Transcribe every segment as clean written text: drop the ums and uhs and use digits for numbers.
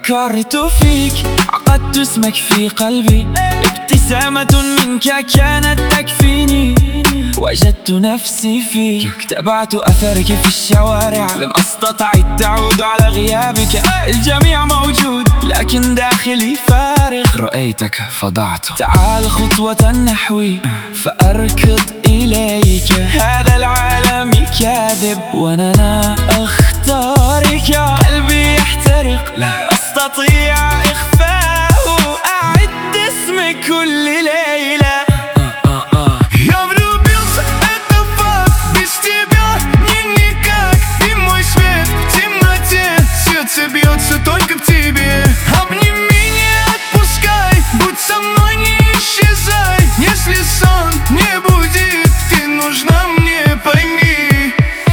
فكرت فيك، عقدت اسمك في قلبي، ابتسامة منك كانت تكفيني. وجدت نفسي فيك، تابعت أثرك في الشوارع، لم أستطع التعود على غيابك. الجميع موجود لكن داخلي فارغ، رأيتك فضعت. تعال خطوة نحوي فأركض إليك، هذا العالم كاذب وأنا لا أختارك. قلبي يحترق لا أستطيع إخفاءه، أعد اسمك كل ليلة. Бьется только в тебе. Обними, не отпускай, будь со мной, не исчезай. Если сон не будет, ты нужна мне, пойми.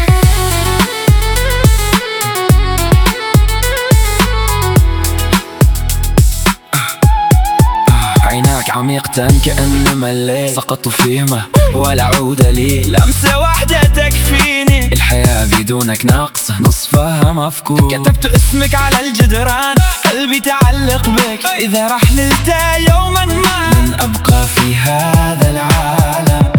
عيناك عميقة كأنما الليل سقطت فيهما ولا عود لي، لمسة واحدة تكفيني. الحياة بدونك ناقصة، نصفها مفقود. كتبت اسمك على الجدران، قلبي تعلق بك. إذا رحلت يوما ما لن أبقى في هذا العالم.